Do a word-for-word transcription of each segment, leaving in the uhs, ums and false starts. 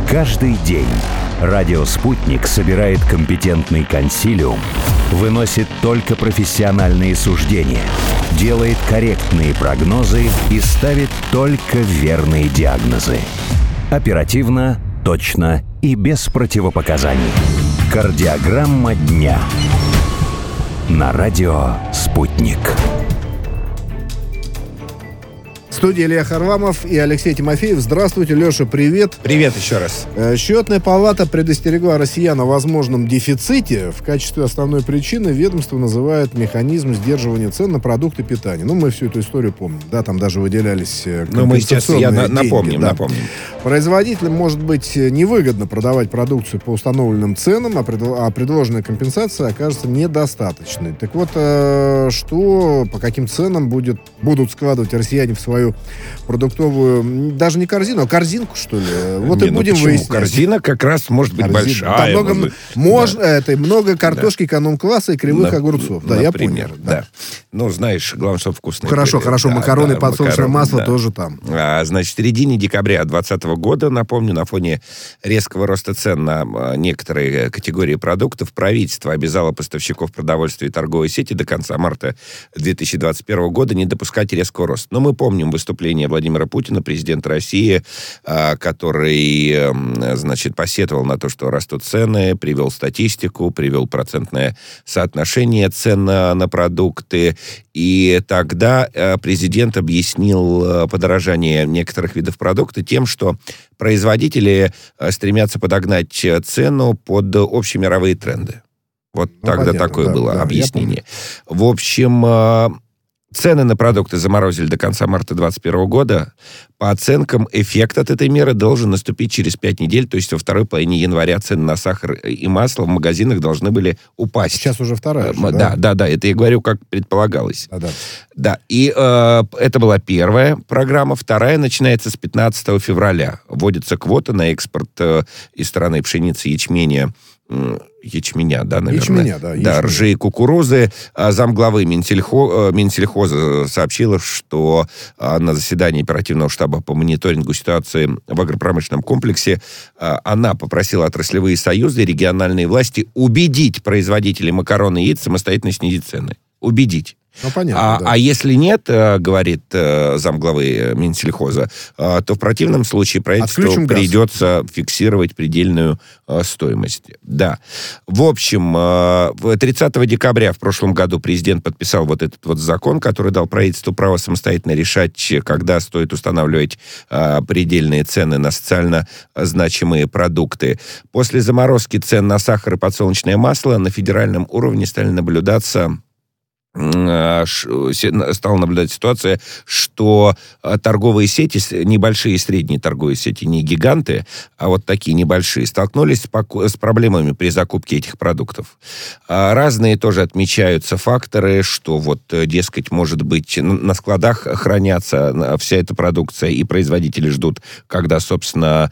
Каждый день радио «Спутник» собирает компетентный консилиум, выносит только профессиональные суждения, делает корректные прогнозы и ставит только верные диагнозы. Оперативно, точно и без противопоказаний. Кардиограмма дня. На радио «Спутник». В студии Илья Харламов и Алексей Тимофеев. Здравствуйте, Леша, привет. Привет еще раз. Счетная палата предостерегла россиян о возможном дефиците. В качестве основной причины ведомство называет механизм сдерживания цен на продукты питания. Ну, мы всю эту историю помним. Да, там даже выделялись компенсационные Ну, мы сейчас я на, напомним, деньги, да. напомним. Производителям может быть невыгодно продавать продукцию по установленным ценам, а, пред, а предложенная компенсация окажется недостаточной. Так вот, э, что, по каким ценам будет, будут складывать россияне в свою продуктовую, даже не корзину, а корзинку, что ли? Вот не, и будем ну выяснять. Корзина как раз может быть Корзина. большая. Там много, может, можно, да. это, много картошки, да. Эконом-класса и кривых На, огурцов. Да, например, я понял. Да. Да. Ну, знаешь, главное, чтобы вкусные. Хорошо, были. хорошо. Да, макароны, да, подсолнечное макароны, масло да. тоже там. А, значит, в середине декабря двадцатого года, напомню, на фоне резкого роста цен на некоторые категории продуктов, правительство обязало поставщиков продовольствия и торговой сети до конца марта две тысячи двадцать первого года не допускать резкого роста. Но мы помним выступление Владимира Путина, президента России, который, значит, посетовал на то, что растут цены, привел статистику, привел процентное соотношение цен на, на продукты. И тогда президент объяснил подорожание некоторых видов продуктов тем, что производители стремятся подогнать цену под общемировые тренды. Вот ну, тогда понятно, такое да, было да, объяснение. В общем, цены на продукты заморозили до конца марта двадцать первого года. По оценкам, эффект от этой меры должен наступить через пять недель, то есть во второй половине января цены на сахар и масло в магазинах должны были упасть. Сейчас уже вторая. Да, да, да, да, это я говорю, как предполагалось. Да, да. Да, и э, это была первая программа. Вторая начинается с пятнадцатого февраля. Вводится квота на экспорт э, из страны пшеницы, ячменя, ячменя, да, наверное. Ячменя, да. Да, ржи и кукурузы. Замглавы Минсельхо, Минсельхоза сообщила, что на заседании оперативного штаба по мониторингу ситуации в агропромышленном комплексе она попросила отраслевые союзы и региональные власти убедить производителей макарон и яиц самостоятельно снизить цены. Убедить. Ну, понятно, а, да. а если нет, говорит замглавы Минсельхоза, то в противном случае правительству придется фиксировать предельную стоимость. Да. В общем, тридцатого декабря в прошлом году президент подписал вот этот вот закон, который дал правительству право самостоятельно решать, когда стоит устанавливать предельные цены на социально значимые продукты. После заморозки цен на сахар и подсолнечное масло на федеральном уровне стали наблюдаться стала наблюдать ситуация, что торговые сети, небольшие и средние торговые сети, не гиганты, а вот такие небольшие, столкнулись с проблемами при закупке этих продуктов. Разные тоже отмечаются факторы, что вот, дескать, может быть, на складах хранятся вся эта продукция, и производители ждут, когда, собственно,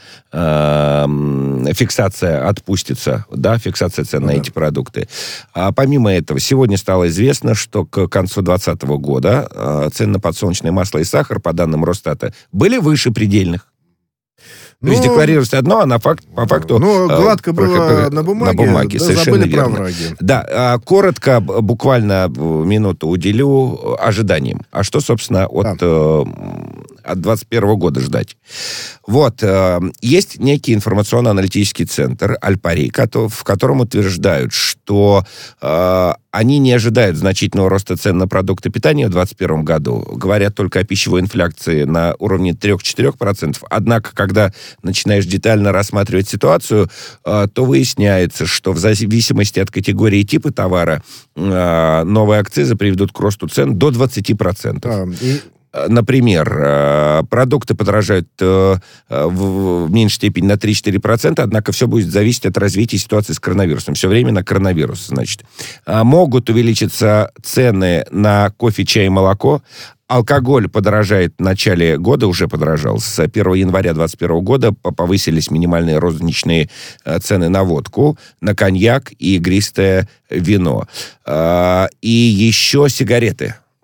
фиксация отпустится, да, фиксация цен ну, на да. эти продукты. А помимо этого, сегодня стало известно, что что к концу двадцатого года э, цены на подсолнечное масло и сахар, по данным Росстата, были выше предельных. Ну, то есть декларировалось одно, а на факт, по факту... Ну, гладко э, было про, на бумаге, на бумаге да, совершенно забыли верно. про враги. Да, э, коротко, буквально минуту уделю ожиданиям. А что, собственно, от... Да. Э, от двадцать первого года ждать. Вот, э, есть некий информационно-аналитический центр Альпари, в котором утверждают, что э, они не ожидают значительного роста цен на продукты питания в двадцать первом году. Говорят только о пищевой инфляции на уровне три-четыре процента. Однако, когда начинаешь детально рассматривать ситуацию, э, то выясняется, что в зависимости от категории и типа товара э, новые акцизы приведут к росту цен до двадцать процентов. Да, и... Например, продукты подорожают в меньшей степени на три-четыре процента, однако все будет зависеть от развития ситуации с коронавирусом. Все время на коронавирус, значит. Могут увеличиться цены на кофе, чай и молоко. Алкоголь подорожает в начале года, уже подорожал. С первого января двадцать первого года повысились минимальные розничные цены на водку, на коньяк и игристое вино. И еще сигареты.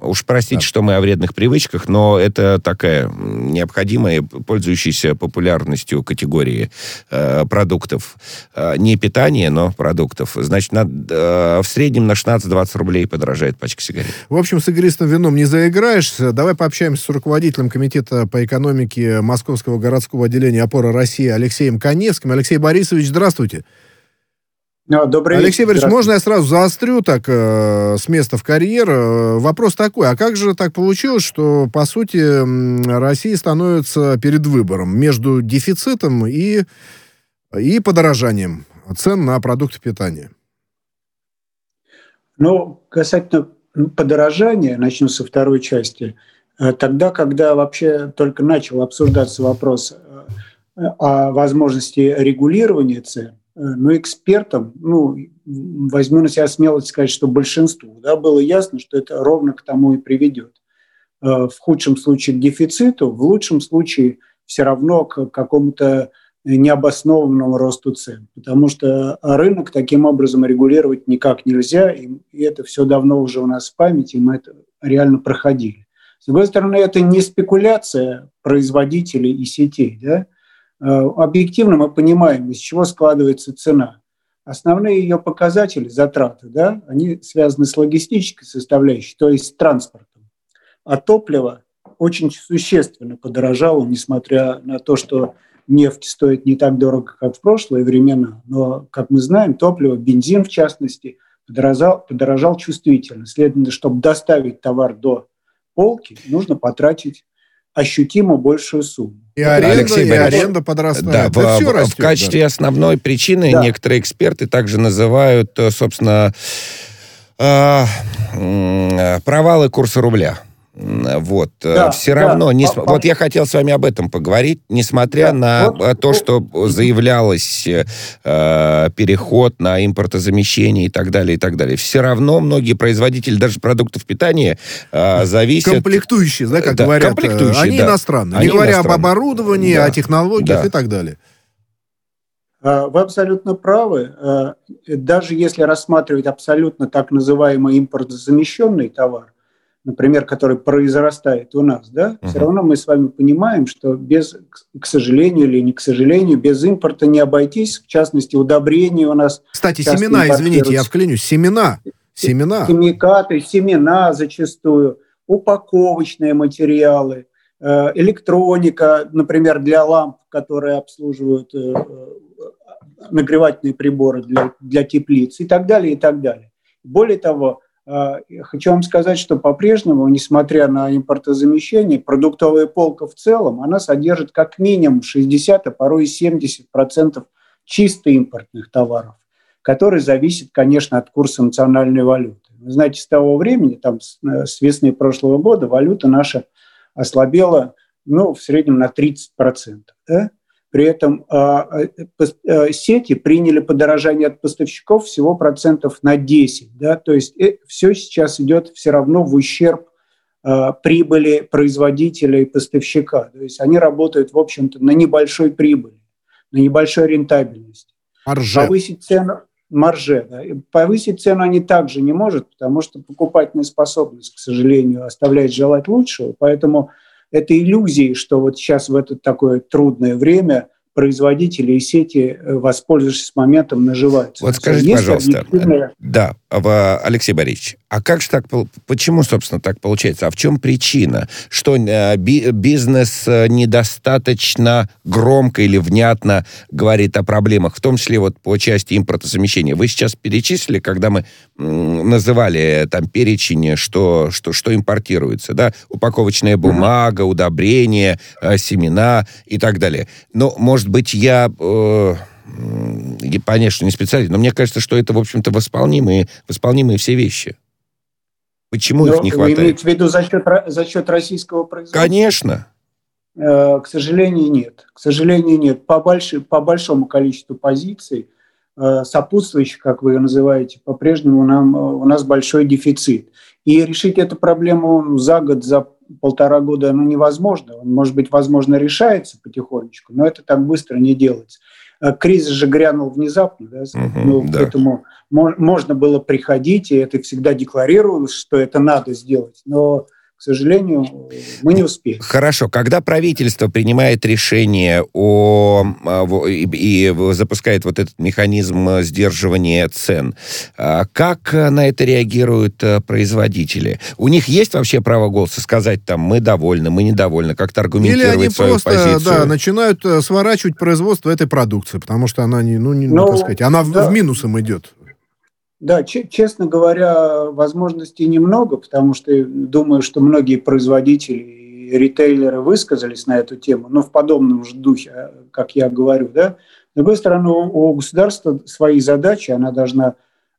Уж простите, Да. что мы о вредных привычках, но это такая необходимая, пользующаяся популярностью категории э, продуктов. Э, не питания, но продуктов. Значит, на, э, в среднем на шестнадцать-двадцать рублей подорожает пачка сигарет. В общем, с игристым вином не заиграешься. Давай пообщаемся с руководителем комитета по экономике Московского городского отделения «Опора России» Алексеем Каневским. Алексей Борисович, здравствуйте. Добрый Алексей вечер. Борисович, можно я сразу заострю так э, с места в карьер? Э, вопрос такой, а как же так получилось, что, по сути, м, Россия становится перед выбором между дефицитом и, и подорожанием цен на продукты питания? Ну, касательно подорожания, начну со второй части. Э, Тогда, когда вообще только начал обсуждаться вопрос э, о возможности регулирования цен, но экспертам, ну, возьму на себя смелость сказать, что большинству, да, было ясно, что это ровно к тому и приведет. В худшем случае к дефициту, в лучшем случае все равно к какому-то необоснованному росту цен. Потому что рынок таким образом регулировать никак нельзя, и это все давно уже у нас в памяти, и мы это реально проходили. С другой стороны, это не спекуляция производителей и сетей, да. Объективно мы понимаем, из чего складывается цена. Основные ее показатели, затраты, да, они связаны с логистической составляющей, то есть с транспортом. А топливо очень существенно подорожало, несмотря на то, что нефть стоит не так дорого, как в прошлые времена. Но, как мы знаем, топливо, бензин в частности, подорожал, подорожал чувствительно. Следовательно, чтобы доставить товар до полки, нужно потратить ощутимо большую сумму. И аренда, Алексей и Борисович, аренда подрастает. Да, Это в, все в- растет, в качестве да. основной причины Да. некоторые эксперты также называют, э, собственно, э, м, провалы курса рубля. М, Вот. Да, Все да. равно, не, По- см- вот я хотел с вами об этом поговорить, несмотря Да, на вот, э, то, вот. что заявлялось э, переход на импортозамещение и так далее, и так далее. Все равно многие производители даже продуктов питания э, зависят... Комплектующие, да, как Да, говорят, комплектующие, они да. иностранные. Они не говоря иностранные. об оборудовании, Да. о технологиях Да. и так далее. Вы абсолютно правы. Даже если рассматривать абсолютно так называемый импортозамещенный товар, например, который произрастает у нас, да, Мгм. все равно мы с вами понимаем, что без, к сожалению или не к сожалению, без импорта не обойтись. В частности, удобрения у нас Кстати, часто семена, извините, я импортируются. вклинюсь, семена. Семена. Химикаты, семена зачастую, упаковочные материалы, э, электроника, например, для ламп, которые обслуживают э, э, нагревательные приборы для, для теплиц и так далее, и так далее. Более того, э, я хочу вам сказать, что по-прежнему, несмотря на импортозамещение, продуктовая полка в целом, она содержит как минимум шестьдесят, а порой и семьдесят процентов чисто импортных товаров, который зависит, конечно, от курса национальной валюты. Вы знаете, с того времени, там, с, с весны прошлого года, валюта наша ослабела, ну, в среднем на тридцать процентов. Да? При этом э, э, сети приняли подорожание от поставщиков всего процентов на десять. Да? То есть э, все сейчас идет все равно в ущерб э, прибыли производителя и поставщика. То есть они работают, в общем-то, на небольшой прибыли, на небольшой рентабельности. Марже. Повысить цену, марже, да. И повысить цену они также не может, потому что покупательная способность, к сожалению, оставляет желать лучшего. Поэтому это иллюзии, что вот сейчас в это такое трудное время производители и сети, воспользовавшись моментом, наживаются. Вот скажите, Есть пожалуйста, объективная- да, в- Алексей Борисович, а как же так, пол- почему, собственно, так получается? А в чем причина? Что э, би- бизнес э, недостаточно громко или внятно говорит о проблемах, в том числе вот по части импортозамещения? Вы сейчас перечислили, когда мы м, называли там перечень, что, что, что импортируется, да? Упаковочная бумага, удобрения, э, семена и так далее. Но, может быть, я... э, И, конечно, не специалист, но мне кажется, что это, в общем-то, восполнимые, восполнимые все вещи. Почему Но их не вы хватает? имеете в виду за счет, ро- за счет российского производства? Конечно. Э, К сожалению, нет. К сожалению, нет. По, больш... по большому количеству позиций, э, сопутствующих, как вы ее называете, по-прежнему нам, у нас большой дефицит. И решить эту проблему за год, за полтора года ну, невозможно. Он, может быть, возможно, решается потихонечку, но это так быстро не делается. кризис же грянул внезапно, да, угу, ну, да. к этому можно было приходить, и это всегда декларировалось, что это надо сделать, но, к сожалению, мы не успели. Хорошо. Когда правительство принимает решение о, о, и, и запускает вот этот механизм сдерживания цен, как на это реагируют производители? У них есть вообще право голоса сказать, там, мы довольны, мы недовольны, как-то аргументировать Или они свою просто, позицию? Да, начинают сворачивать производство этой продукции, потому что она, не, ну, не, ну, так сказать, она да. в, в минусом идет. Да, честно говоря, возможностей немного, потому что думаю, что многие производители и ритейлеры высказались на эту тему, но в подобном же духе, как я говорю. Да? С другой стороны, у государства свои задачи, она должна,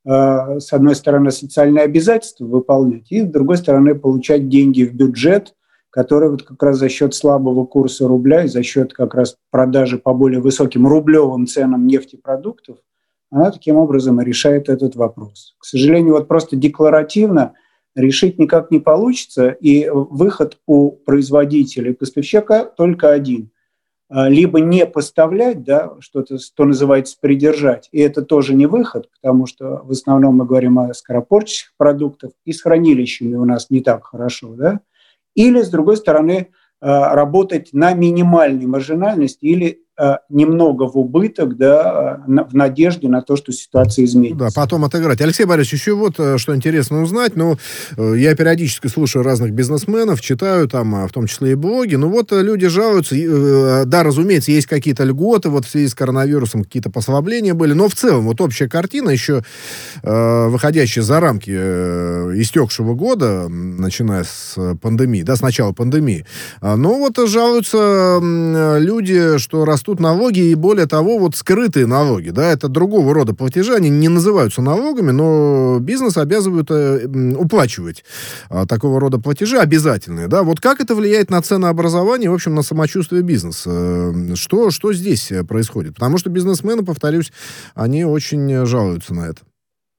с одной стороны, социальные обязательства выполнять, и с другой стороны, получать деньги в бюджет, который вот как раз за счет слабого курса рубля и за счет как раз продажи по более высоким рублевым ценам нефтепродуктов, она таким образом и решает этот вопрос. К сожалению, вот просто декларативно решить никак не получится, и выход у производителя и поставщика только один. Либо не поставлять, да, что-то, что называется, придержать, и это тоже не выход, потому что в основном мы говорим о скоропортящих продуктах, и с хранилищами у нас не так хорошо, да. Или, с другой стороны, работать на минимальной маржинальности или немного в убыток, да, в надежде на то, что ситуация изменится. Да, потом отыграть. Алексей Борисович, еще вот что интересно узнать. Ну, я периодически слушаю разных бизнесменов, читаю там, в том числе и блоги. Ну, вот люди жалуются. Да, разумеется, есть какие-то льготы, вот в связи с коронавирусом какие-то послабления были, но в целом вот общая картина, еще выходящая за рамки истекшего года, начиная с пандемии, да, с начала пандемии. Ну, вот жалуются люди, что растут налоги, и более того, вот скрытые налоги, да, это другого рода платежи, они не называются налогами, но бизнес обязывают э, уплачивать э, такого рода платежи обязательные, да, вот как это влияет на ценообразование, в общем, на самочувствие бизнеса, э, что, что здесь происходит, потому что бизнесмены, повторюсь, они очень жалуются на это.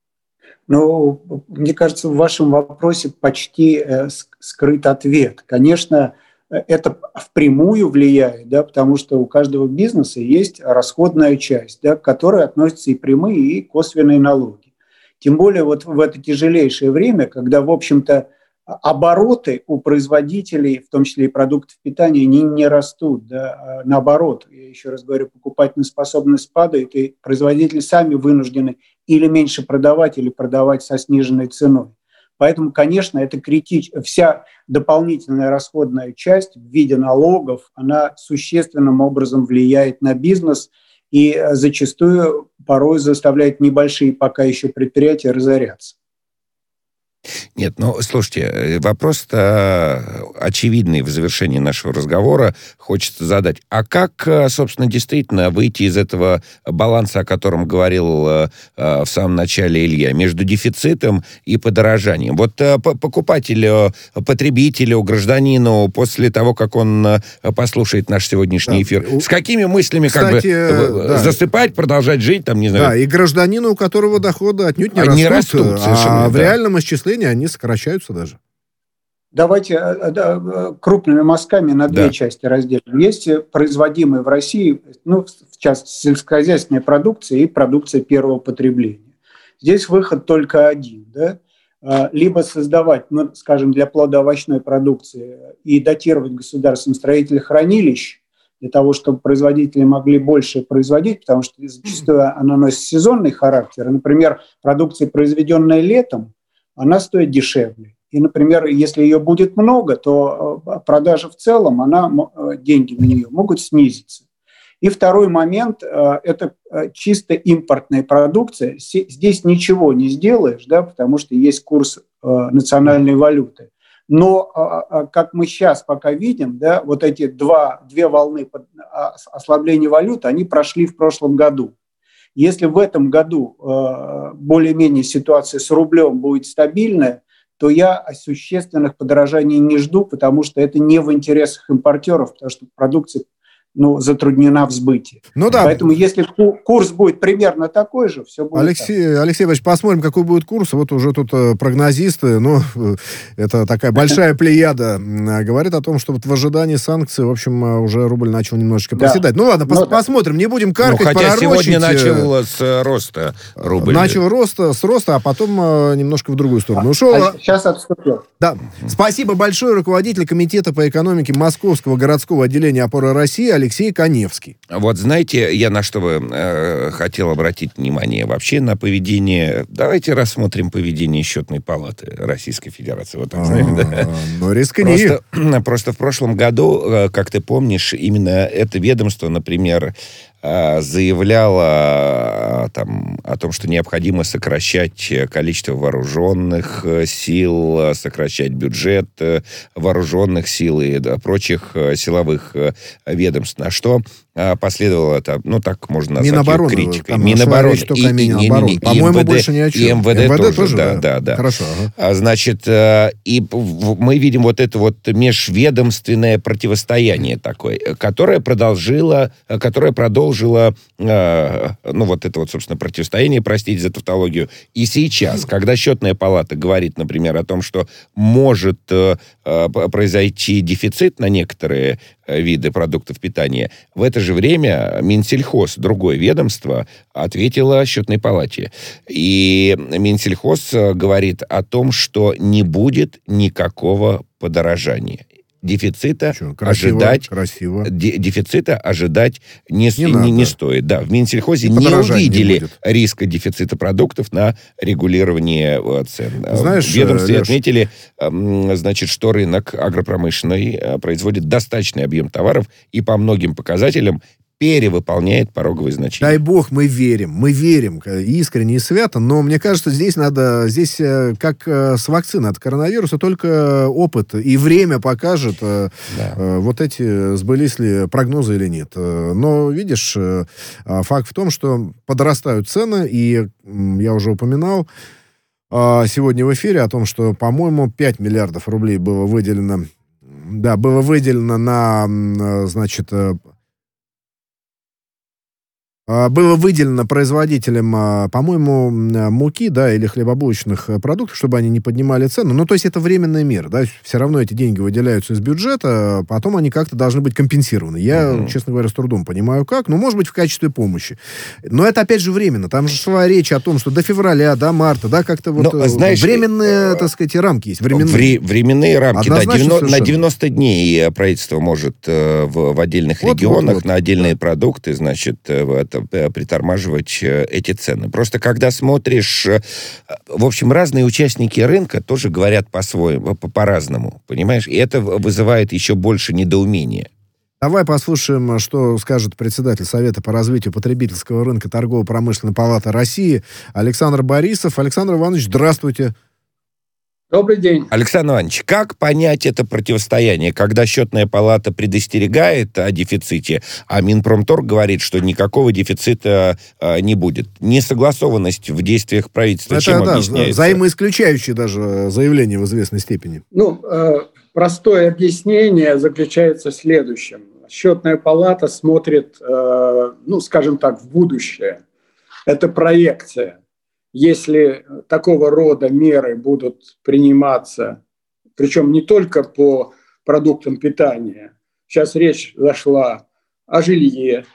Ну, мне кажется, в вашем вопросе почти э, скрыт ответ. Конечно, это впрямую влияет, да, потому что у каждого бизнеса есть расходная часть, да, к которой относятся и прямые, и косвенные налоги. Тем более вот в это тяжелейшее время, когда, в общем-то, обороты у производителей, в том числе и продуктов питания, они не растут. Да, наоборот, я еще раз говорю, покупательная способность падает, и производители сами вынуждены или меньше продавать, или продавать со сниженной ценой. Поэтому, конечно, это критично. Вся дополнительная расходная часть в виде налогов, она существенным образом влияет на бизнес и зачастую порой заставляет небольшие пока еще предприятия разоряться. Нет, ну, слушайте, вопрос-то очевидный в завершении нашего разговора хочется задать. А как, собственно, действительно выйти из этого баланса, о котором говорил э, в самом начале Илья, между дефицитом и подорожанием? Вот э, покупателю, потребителю, гражданину, после того, как он э, послушает наш сегодняшний эфир, да. С какими мыслями, Кстати, как бы, да. засыпать, продолжать жить, там, не знаю? Да, и гражданину, у которого доходы отнюдь не а растут, не растут а в да. реальном исчислении они сокращаются даже. Давайте крупными мазками на две да. части разделим. Есть производимые в России, ну, в частности, сельскохозяйственная продукция и продукция первого потребления. Здесь выход только один. Да? Либо создавать, ну, скажем, для плодоовощной продукции и датировать государственным строителей хранилищ, для того, чтобы производители могли больше производить, потому что зачастую она носит сезонный характер. Например, продукция, произведенная летом, она стоит дешевле. И, например, если ее будет много, то продажа в целом, она, деньги на нее могут снизиться. И второй момент – это чисто импортная продукция. Здесь ничего не сделаешь, да, потому что есть курс национальной валюты. Но, как мы сейчас пока видим, да, вот эти два, две волны ослабления валюты, они прошли в прошлом году. Если в этом году более-менее ситуация с рублем будет стабильная, то я существенных подорожаний не жду, потому что это не в интересах импортеров, потому что продукция ну, затруднена в сбытии. Ну да. Поэтому если курс будет примерно такой же, все будет Алексей, так. Алексей Иванович, посмотрим, какой будет курс. Вот уже тут прогнозисты, ну, это такая большая плеяда, говорит о том, что вот в ожидании санкций, в общем, уже рубль начал немножечко да. проседать. Ну ладно, пос- посмотрим, не будем каркать, ну, хотя пророчить. Сегодня начал с роста рубль. Начал роста, с роста, а потом немножко в другую сторону ушел. А сейчас отступил. Да. Спасибо большое, руководитель комитета по экономике Московского городского отделения «Опора России» Алексей Каневский. Вот знаете, я на что бы э, хотел обратить внимание вообще на поведение. Давайте рассмотрим поведение Счетной палаты Российской Федерации. Вот так, знаете, да? Ну, рискни. Просто, просто в прошлом году, как ты помнишь, именно это ведомство, например, заявляла там, о том, что необходимо сокращать количество вооруженных сил, сокращать бюджет вооруженных сил и да, прочих силовых ведомств. На что последовало, это, ну, так можно назвать Минобороны, критикой. Минобороны. И, и, Минобороны. И, По-моему, МВД, больше ни о чем. И МВД, МВД тоже, тоже, да, да. да, да. Хорошо. Ага. Значит, и мы видим вот это вот межведомственное противостояние такое, которое продолжило, которое продолжило ну, вот это вот, собственно, противостояние, простите за тавтологию. И сейчас, когда Счетная палата говорит, например, о том, что может э, произойти дефицит на некоторые виды продуктов питания, в это же время Минсельхоз, другое ведомство, ответило Счетной палате. И Минсельхоз говорит о том, что не будет никакого подорожания. Дефицита Что, красиво, ожидать красиво. Де, дефицита ожидать не, не, не, не стоит. Да, в Минсельхозе не увидели не риска дефицита продуктов на регулирование цен. Знаешь, в ведомстве Леш... отметили, значит, что рынок агропромышленный производит достаточный объем товаров и по многим показателям перевыполняет пороговые значения. Дай бог, мы верим. Мы верим искренне и свято, но мне кажется, здесь надо, здесь как с вакциной от коронавируса, только опыт и время покажет, да. вот эти, сбылись ли прогнозы или нет. Но, видишь, факт в том, что подрастают цены, и я уже упоминал сегодня в эфире о том, что, по-моему, пять миллиардов рублей было выделено, да, было выделено на, значит, было выделено производителям, по-моему, муки, да, или хлебобулочных продуктов, чтобы они не поднимали цену. Ну, то есть это временная мера, да, все равно эти деньги выделяются из бюджета, потом они как-то должны быть компенсированы. Я, uh-huh. честно говоря, с трудом понимаю, как, ну, может быть, в качестве помощи. Но это, опять же, временно. Там же шла речь о том, что до февраля, до марта, да, как-то вот Но, знаешь, временные, так сказать, рамки есть. Временные, Вре- временные рамки, да, девяносто, на девяносто дней правительство может э, в, в отдельных вот, регионах вот, вот. на отдельные да. продукты, значит, в притормаживать эти цены. Просто когда смотришь... В общем, разные участники рынка тоже говорят по-своему, по-разному, понимаешь? И это вызывает еще больше недоумения. Давай послушаем, что скажет председатель Совета по развитию потребительского рынка Торгово-промышленной палаты России Александр Борисов. Александр Иванович, здравствуйте. Добрый день. Александр Иванович, как понять это противостояние, когда Счетная палата предостерегает о дефиците, а Минпромторг говорит, что никакого дефицита э, не будет? Несогласованность в действиях правительства это, чем да, объясняется? Взаимоисключающие даже заявления в известной степени. Ну, э, простое объяснение заключается в следующем. Счетная палата смотрит, э, ну, скажем так, в будущее. Это проекция. Если такого рода меры будут приниматься, причем не только по продуктам питания, сейчас речь зашла о жилье,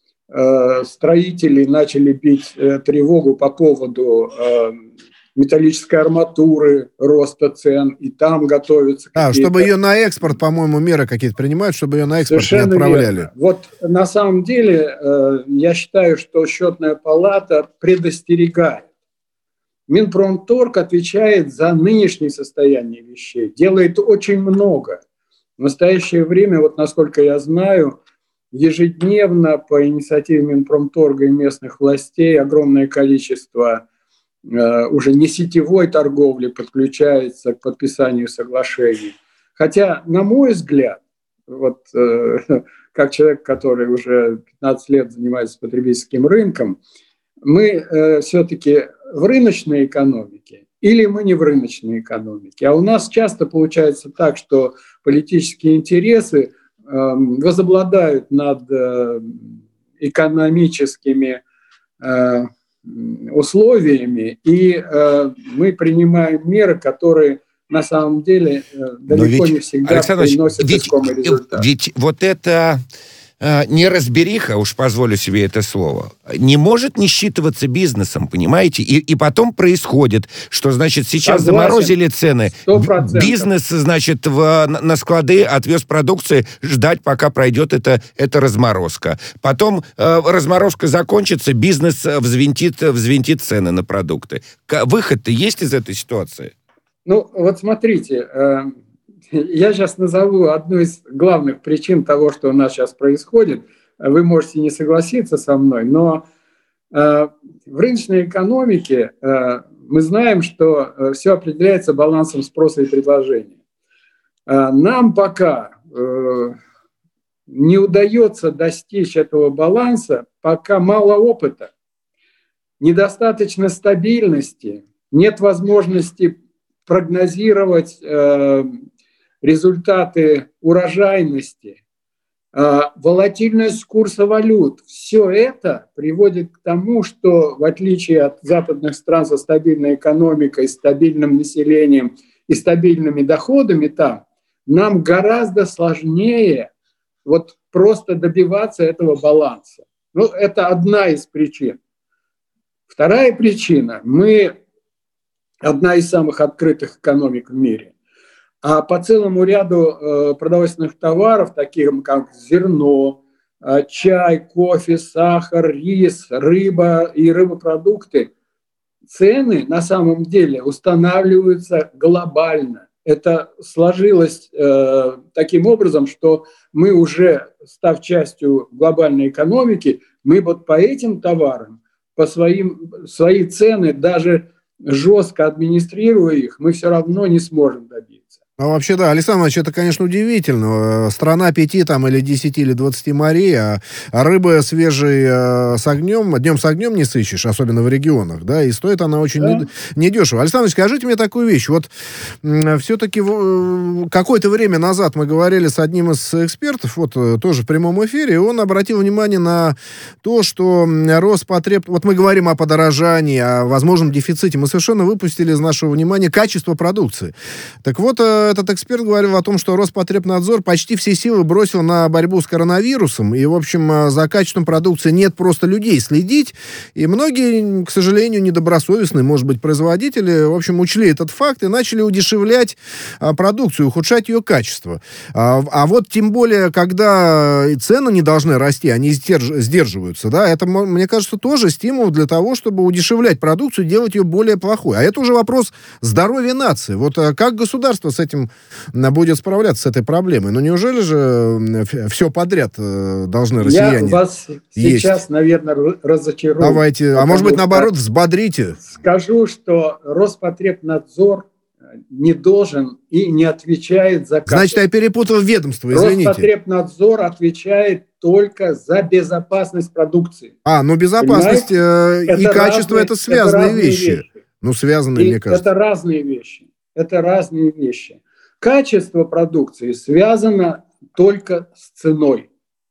строители начали бить тревогу по поводу металлической арматуры, роста цен, и там готовятся а, какие-то... чтобы ее на экспорт, по-моему, меры какие-то принимают, чтобы ее на экспорт Совершенно не отправляли. Верно. Вот на самом деле я считаю, что Счетная палата предостерегает. Минпромторг отвечает за нынешнее состояние вещей, делает очень много. В настоящее время, вот насколько я знаю, ежедневно по инициативе Минпромторга и местных властей огромное количество э, уже не сетевой торговли подключается к подписанию соглашений. Хотя, на мой взгляд, вот э, как человек, который уже пятнадцать лет занимается потребительским рынком, мы э, все-таки в рыночной экономике или мы не в рыночной экономике. А у нас часто получается так, что политические интересы возобладают над экономическими условиями, и мы принимаем меры, которые на самом деле далеко ведь, не всегда приносят ведь, искомый результат. Ведь вот это э, неразбериха, уж позволю себе это слово, не может не считываться бизнесом, понимаете? И, и потом происходит, что, значит, сейчас Согласен. заморозили цены. сто процентов. Бизнес, значит, в, на склады отвез продукции, ждать, пока пройдет эта, эта разморозка. Потом э, разморозка закончится, бизнес взвинтит, взвинтит цены на продукты. Выход-то есть из этой ситуации? Ну, вот смотрите, я сейчас назову одну из главных причин того, что у нас сейчас происходит. Вы можете не согласиться со мной, но в рыночной экономике мы знаем, что все определяется балансом спроса и предложения. Нам пока не удается достичь этого баланса, пока мало опыта, недостаточно стабильности, нет возможности прогнозировать э, результаты урожайности, э, волатильность курса валют. Все это приводит к тому, что в отличие от западных стран со стабильной экономикой, стабильным населением и стабильными доходами там, нам гораздо сложнее вот просто добиваться этого баланса. Ну, это одна из причин. Вторая причина. Мы одна из самых открытых экономик в мире. А по целому ряду э, продовольственных товаров, таких как зерно, э, чай, кофе, сахар, рис, рыба и рыбопродукты, цены на самом деле устанавливаются глобально. Это сложилось э, таким образом, что мы уже, став частью глобальной экономики, мы вот по этим товарам, по своим, свои цены даже жестко администрируя их, мы все равно не сможем добиться. Ну, вообще, да, Александр Иванович, это, конечно, удивительно. Страна пяти там, или десяти, или двадцати морей, а, а рыбы свежей э, с огнем, днем с огнем не сыщешь, особенно в регионах, да, и стоит она очень да. недешево. Александр Иванович, скажите мне такую вещь. Вот э, все-таки э, какое-то время назад мы говорили с одним из экспертов, вот э, тоже в прямом эфире, и он обратил внимание на то, что Роспотреб... Вот мы говорим о подорожании, о возможном дефиците. Мы совершенно выпустили из нашего внимания качество продукции. Так вот, э, этот эксперт говорил о том, что Роспотребнадзор почти все силы бросил на борьбу с коронавирусом, и, в общем, за качеством продукции нет просто людей следить, и многие, к сожалению, недобросовестные, может быть, производители, в общем, учли этот факт и начали удешевлять а, продукцию, ухудшать ее качество. А, а вот тем более, когда и цены не должны расти, они сдерж, сдерживаются, да, это, мне кажется, тоже стимул для того, чтобы удешевлять продукцию, делать ее более плохой. А это уже вопрос здоровья нации. Вот а, как государство с этим будет справляться, с этой проблемой? Но неужели же все подряд должны россияне? Я вас есть? Сейчас, наверное, разочарую. Давайте. А может быть, наоборот, взбодрите? Скажу, что Роспотребнадзор не должен и не отвечает за качество. Значит, я перепутал ведомство, извините. Роспотребнадзор отвечает только за безопасность продукции. А, ну безопасность э, и качество — это связанные это вещи. вещи. Ну, связанные, и мне кажется. Это разные вещи. Это разные вещи. Качество продукции связано только с ценой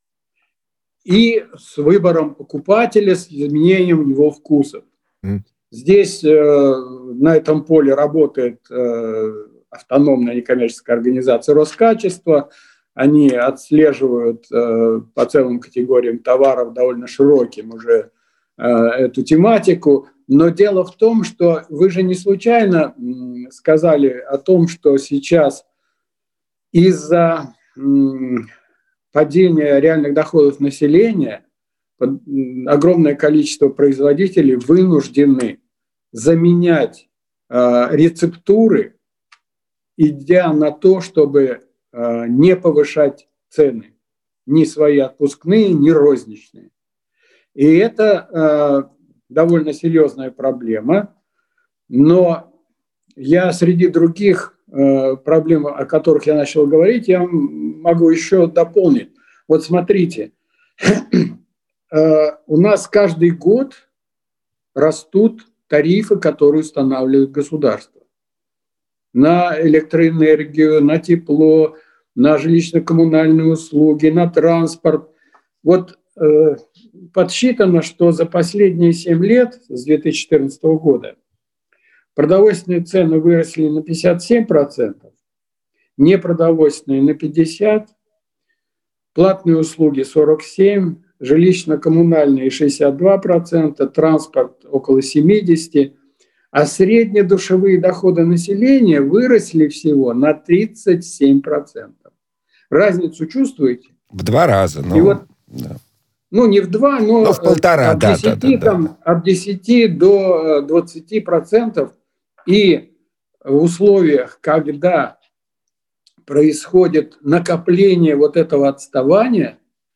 и с выбором покупателя, с изменением его вкусов. Mm. Здесь э, на этом поле работает э, автономная некоммерческая организация Роскачество. Они отслеживают э, по целым категориям товаров довольно широким уже э, эту тематику. Но дело в том, что вы же не случайно сказали о том, что сейчас из-за падения реальных доходов населения огромное количество производителей вынуждены заменять рецептуры, идя на то, чтобы не повышать цены, ни свои отпускные, ни розничные. И это довольно серьезная проблема, но я среди других э, проблем, о которых я начал говорить, я могу еще дополнить. Вот смотрите, э, у нас каждый год растут тарифы, которые устанавливает государство. На электроэнергию, на тепло, на жилищно-коммунальные услуги, на транспорт. Вот э, подсчитано, что за последние семь лет, с две тысячи четырнадцатого года, продовольственные цены выросли на пятьдесят семь процентов, непродовольственные на пятьдесят процентов, платные услуги сорок семь процентов, жилищно-коммунальные шестьдесят два процента, транспорт около семьдесят процентов, а среднедушевые доходы населения выросли всего на тридцать семь процентов. Разницу чувствуете? В два раза. Ну, И вот, да. ну не в два, но, но в полтора, от, да, десяти, да, да, там, да. от десяти до двадцати процентов. И в условиях, когда происходит накопление вот этого отставания,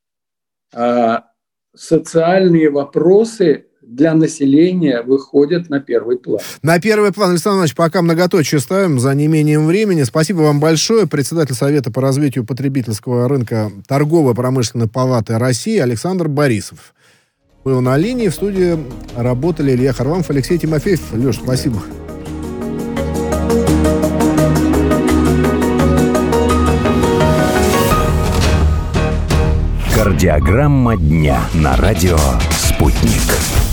социальные вопросы для населения выходят на первый план. На первый план, Александр Иванович, пока многоточие ставим за неимением времени. Спасибо вам большое. Председатель Совета по развитию потребительского рынка Торгово-промышленной палаты России Александр Борисов был на линии. В студии работали Илья Харламов, Алексей Тимофеев. Леш, спасибо. Кардиограмма дня на радио «Спутник».